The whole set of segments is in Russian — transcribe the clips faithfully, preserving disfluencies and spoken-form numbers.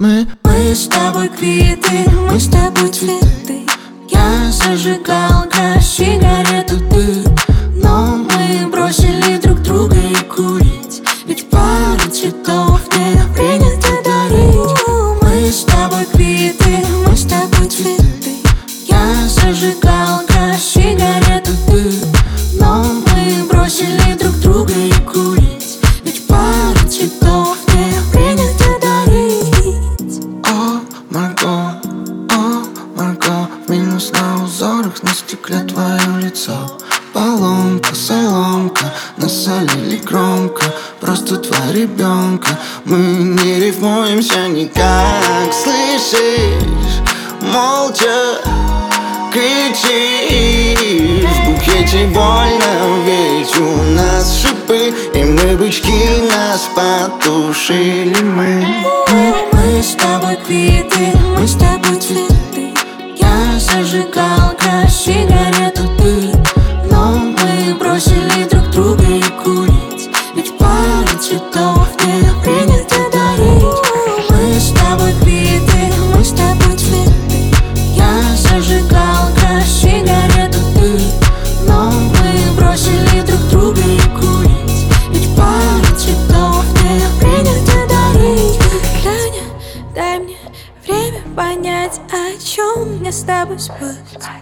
Мы, мы с тобой квиты, мы с тобой цветы. Я зажигалка, сигарету ты. Но мы бросили друг друга и курить, ведь пару цветов не принято дарить. Мы с тобой квиты, мы с тобой цветы. Я зажигалка, сигарету ты. Но мы бросили друг друга и курить, ведь пару цветов не принято дарить. О, Марго, о, Марго, в минус на узорах на стекле твое лицо. Поломка, соломка, насолили громко. Просто два ребенка, мы не рифмуемся никак. Слышишь, молча кричишь. В букете больно, ведь у нас шипы, и мы бычки, нас потушили мы. Мы, мы с тобой квиты, мы с тобой цветы. Я зажигалка, сигарету ты. Но мы бросили друг друга и курить, ведь пару цветов не принято дарить. Мы с тобой квиты, мы с тобой цветы. Я зажигалка, сигарету ты. Но мы бросили друг друга и курить, ведь пару цветов не принято дарить. Таня, дай мне время понять, о чем мне с тобой спать.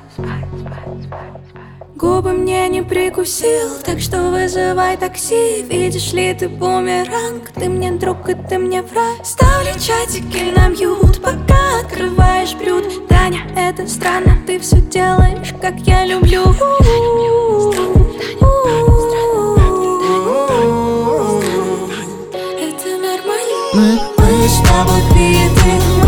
Губы мне не прикусил, так что вызывай такси. Видишь ли, ты бумеранг, ты мне друг и ты мне враг. Ставлю чатики на мьют, пока открываешь блюдо. Таня, это странно, ты все делаешь, как я люблю. Это нормально. Мы, Мы с тобой квиты,